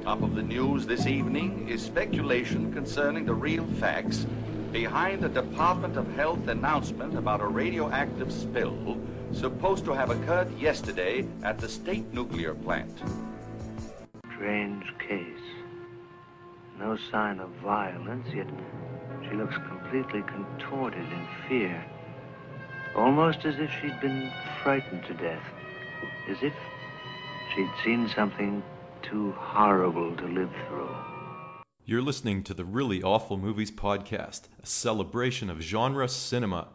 Top of the news this evening is speculation concerning the real facts behind the Department of Health announcement about a radioactive spill supposed to have occurred yesterday at the state nuclear plant. Strange case. No sign of violence, yet she looks completely contorted in fear. Almost as if she'd been frightened to death. As if she'd seen something too horrible to live through. You're listening to the Really Awful Movies podcast, a celebration of genre cinema.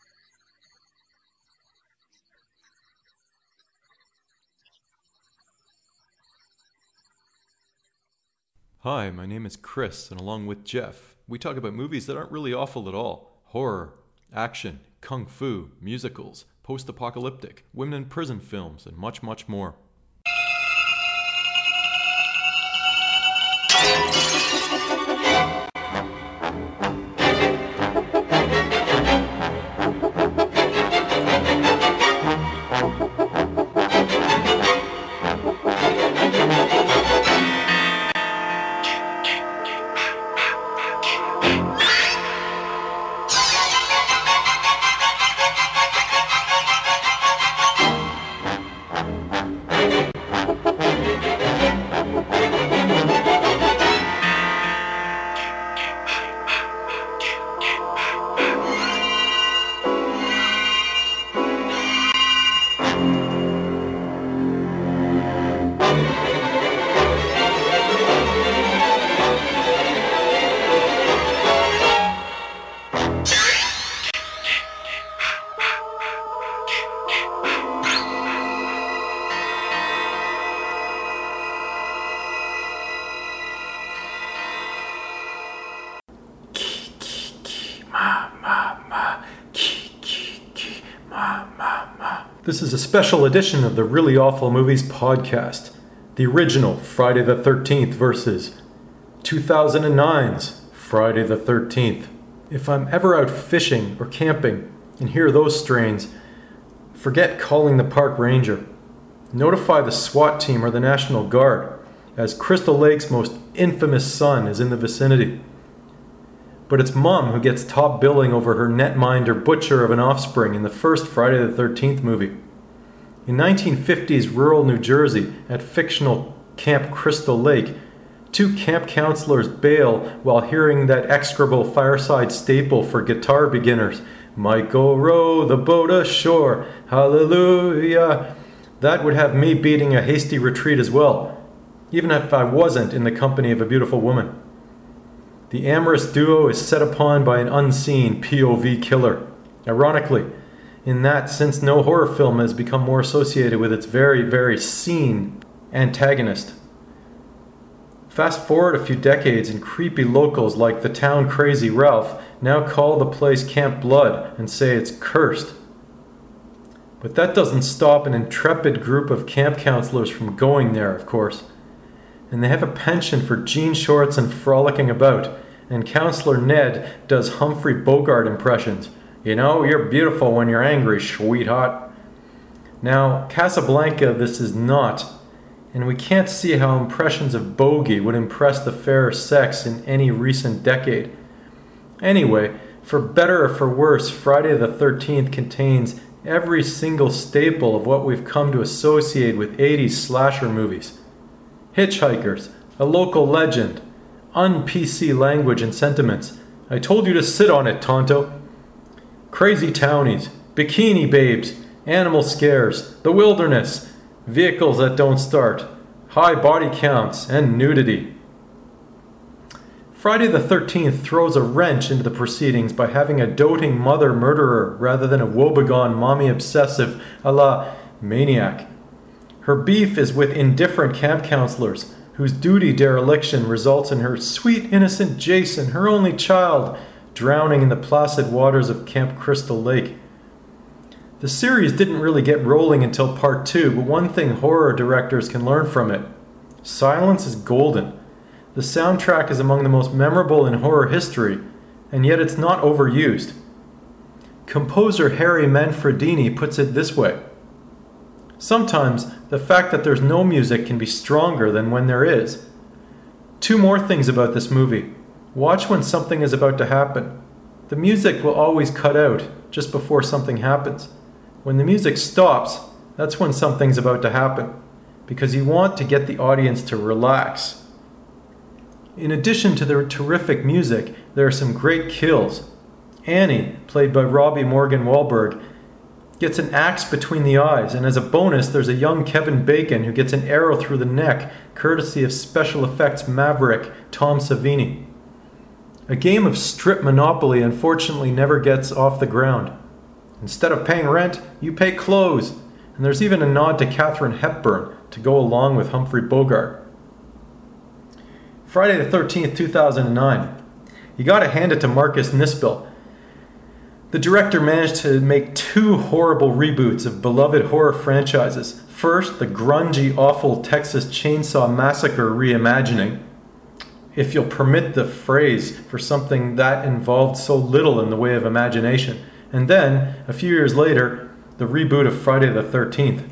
Hi, my name is Chris, and along with Jeff, we talk about movies that aren't really awful at all. Horror, action, kung fu, musicals, post-apocalyptic, women in prison films, and much, much more. This is a special edition of the Really Awful Movies podcast. The original Friday the 13th versus 2009's Friday the 13th. If I'm ever out fishing or camping and hear those strains, forget calling the park ranger. Notify the SWAT team or the National Guard, as Crystal Lake's most infamous son is in the vicinity. But it's Mom who gets top billing over her netminder butcher of an offspring in the first Friday the 13th movie. In 1950s rural New Jersey, at fictional Camp Crystal Lake, two camp counselors bail while hearing that execrable fireside staple for guitar beginners, "Michael, row the boat ashore, hallelujah." That would have me beating a hasty retreat as well, even if I wasn't in the company of a beautiful woman. The amorous duo is set upon by an unseen POV killer. Ironically, in that, since no horror film has become more associated with its very, very seen antagonist. Fast forward a few decades and creepy locals like the town crazy Ralph now call the place Camp Blood and say it's cursed. But that doesn't stop an intrepid group of camp counselors from going there, of course. And they have a penchant for jean shorts and frolicking about, and Counselor Ned does Humphrey Bogart impressions. "You know, you're beautiful when you're angry, sweetheart." Now, Casablanca this is not, and we can't see how impressions of Bogey would impress the fairer sex in any recent decade. Anyway, for better or for worse, Friday the 13th contains every single staple of what we've come to associate with 80s slasher movies. Hitchhikers, a local legend, un-PC language and sentiments. "I told you to sit on it, Tonto." Crazy townies, bikini babes, animal scares, the wilderness, vehicles that don't start, high body counts, and nudity. Friday the 13th throws a wrench into the proceedings by having a doting mother murderer rather than a woebegone mommy obsessive a la Maniac. Her beef is with indifferent camp counselors, whose duty dereliction results in her sweet innocent Jason, her only child, drowning in the placid waters of Camp Crystal Lake. The series didn't really get rolling until part 2, but one thing horror directors can learn from it: silence is golden. The soundtrack is among the most memorable in horror history, and yet it's not overused. Composer Harry Manfredini puts it this way: Sometimes the fact that there's no music can be stronger than when there is. Two more things about this movie. Watch when something is about to happen. The music will always cut out just before something happens. When the music stops, that's when something's about to happen, because you want to get the audience to relax. In addition to the terrific music, there are some great kills. Annie, played by Robbie Morgan Wahlberg, gets an axe between the eyes, and as a bonus, there's a young Kevin Bacon who gets an arrow through the neck, courtesy of special effects maverick Tom Savini. A game of strip Monopoly unfortunately never gets off the ground. Instead of paying rent, you pay clothes, and there's even a nod to Katharine Hepburn to go along with Humphrey Bogart. Friday the 13th, 2009. You gotta hand it to Marcus Nispel. The director managed to make two horrible reboots of beloved horror franchises. First, the grungy, awful Texas Chainsaw Massacre reimagining, if you'll permit the phrase for something that involved so little in the way of imagination. And then, a few years later, the reboot of Friday the 13th.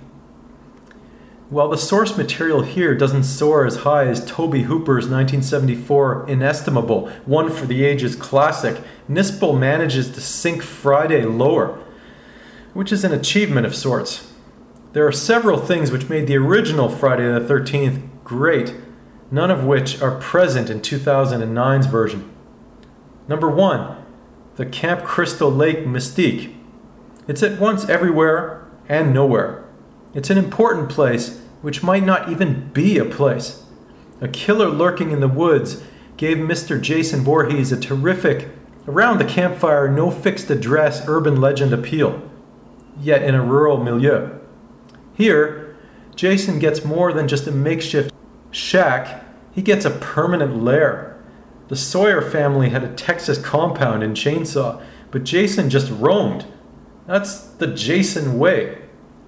While the source material here doesn't soar as high as Tobe Hooper's 1974 inestimable One for the Ages classic, Nispel manages to sink Friday lower, which is an achievement of sorts. There are several things which made the original Friday the 13th great, none of which are present in 2009's version. Number 1, the Camp Crystal Lake mystique. It's at once everywhere and nowhere. It's an important place, which might not even be a place. A killer lurking in the woods gave Mr. Jason Voorhees a terrific, around the campfire, no fixed address urban legend appeal, yet in a rural milieu. Here, Jason gets more than just a makeshift shack, he gets a permanent lair. The Sawyer family had a Texas compound in Chainsaw, but Jason just roamed. That's the Jason way.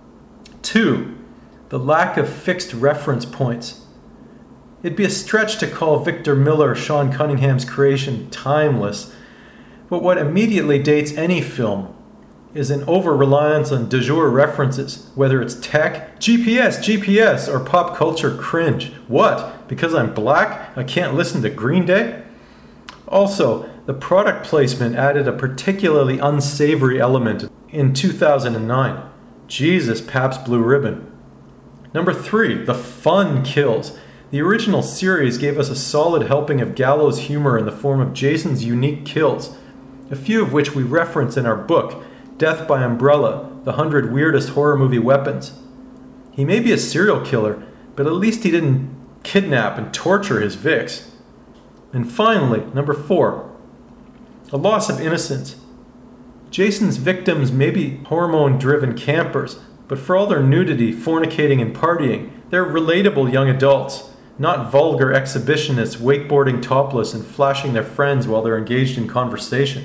2, the lack of fixed reference points. It'd be a stretch to call Victor Miller, Sean Cunningham's creation, timeless, but what immediately dates any film is an over-reliance on de jour references, whether it's tech, GPS, or pop culture cringe. What? Because I'm black, I can't listen to Green Day? Also, the product placement added a particularly unsavory element in 2009. Jesus, Pabst Blue Ribbon. Number 3, the fun kills. The original series gave us a solid helping of gallows humor in the form of Jason's unique kills, a few of which we reference in our book, Death by Umbrella, The 100 Weirdest Horror Movie Weapons. He may be a serial killer, but at least he didn't kidnap and torture his victims. And finally, number 4, a loss of innocence. Jason's victims may be hormone-driven campers, but for all their nudity, fornicating, and partying, they're relatable young adults, not vulgar exhibitionists wakeboarding topless and flashing their friends while they're engaged in conversation.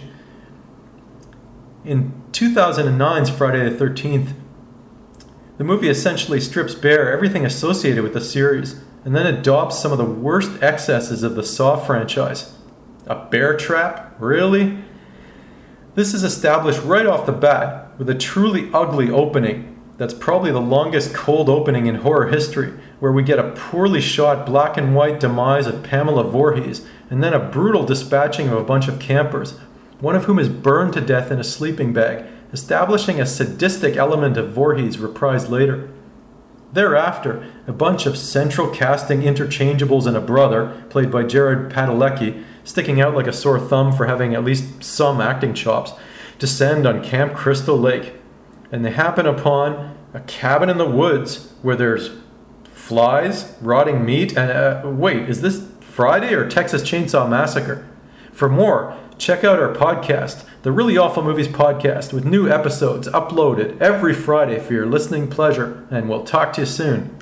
In 2009's Friday the 13th, the movie essentially strips bare everything associated with the series, and then adopts some of the worst excesses of the Saw franchise. A bear trap? Really? This is established right off the bat with a truly ugly opening that's probably the longest cold opening in horror history, where we get a poorly shot black and white demise of Pamela Voorhees, and then a brutal dispatching of a bunch of campers, one of whom is burned to death in a sleeping bag, establishing a sadistic element of Voorhees reprised later. Thereafter, a bunch of central casting interchangeables and a brother, played by Jared Padalecki, sticking out like a sore thumb for having at least some acting chops, descend on Camp Crystal Lake. And they happen upon a cabin in the woods where there's flies, rotting meat, and wait, is this Friday or Texas Chainsaw Massacre? For more, check out our podcast, the Really Awful Movies Podcast, with new episodes uploaded every Friday for your listening pleasure, and we'll talk to you soon.